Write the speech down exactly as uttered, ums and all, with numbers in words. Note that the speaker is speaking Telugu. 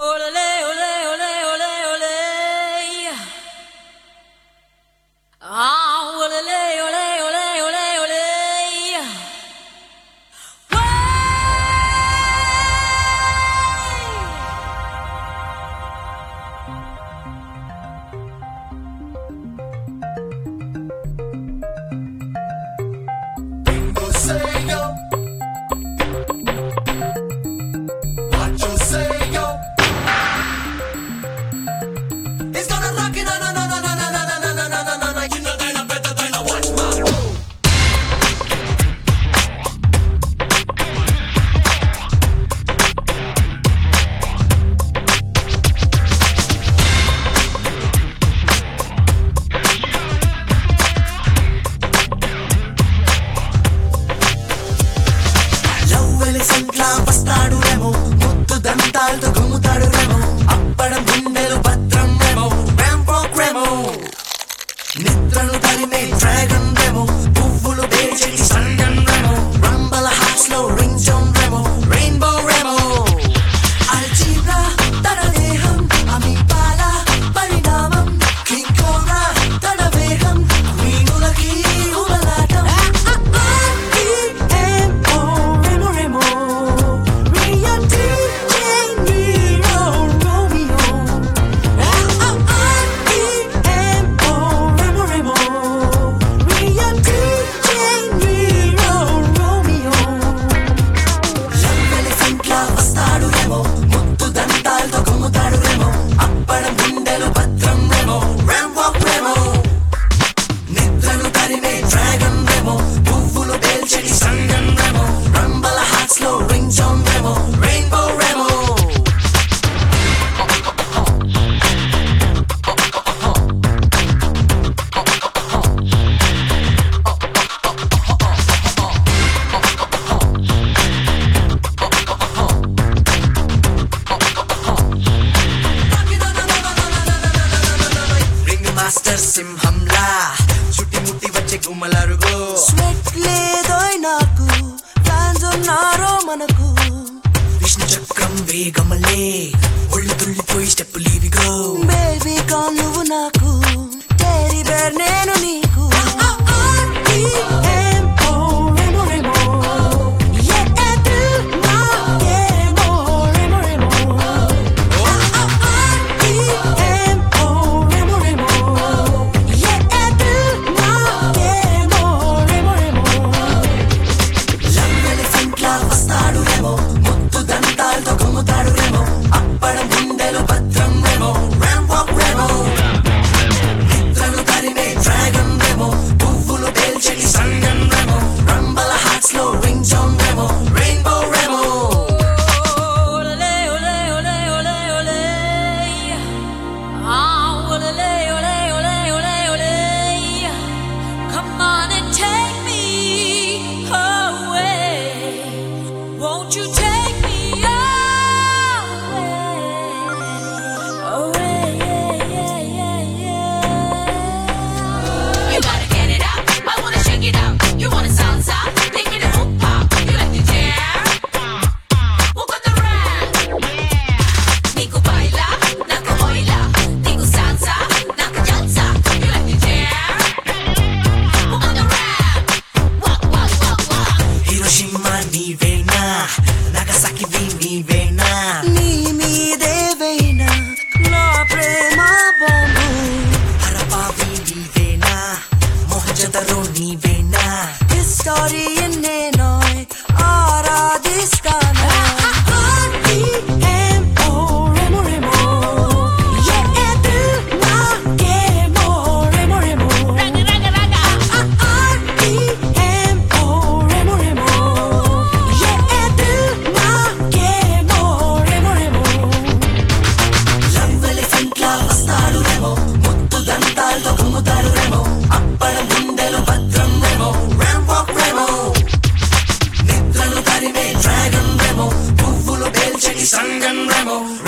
Olé, olé, olé, olé, olé. Ah, olé, olé, olé, olé, olé. Bingo say yo. What you say yo? It's gonna rock it, no no no no no no no no no no no no no. You know that I'm better than I watch my move. సెంట్లా వస్తాడు రేమో ముద్దు దంతాలతో గుమ్ముతాడు రేమో అప్పడం గుండెలు భద్రం రేమో ర్యాంపో రేమో నిద్రను తరిమే డ్రాగన్ రేమో పువ్వులు పేర్చేటి సంగన్ రేమో రంబల హార్ట్స్ లో ring zone Remo rainbow Remo algebra తన దేహం అమీబాల పరిణామం కింగ్ కోబ్రా తన వేగం క్వీనులకి ఉమలాటం మాస్టర్ సింహంలా చుట్టి ముట్టి వచ్చే గుమ్మలరుగో స్వెట్ లేదోయ్ నాకు ఫ్యాన్స్ ఉన్నారో మనకు విష్ణు చక్రం వేగమలే ఒళ్ళు తుళ్ళిపోయి స్టెప్పులీవిగో బేబీ కాల్ నువ్వు నాకు టెరీ బేర్ నేను నీకు Won't you take me away? Away, yeah, yeah, yeah, yeah. You gotta get it up, I wanna shake it up. You wanna salsa, take me to hoop pop. You like the jam? Walk on the ramp. Nico baila, naku oila. Nico salsa, naku jalsa. You like the jam? Walk on the ramp. Walk, walk, walk, walk. Hiroshima నీవేనా నాగసాకి నీవేనా నీ మీదేవేనా నా ప్రేమ బాంబు హరపావి నీవేనా మొహజదరో నీవేనా హిస్టరీ నేనోయ్ ఆరాధిస్తానా Sangan Remo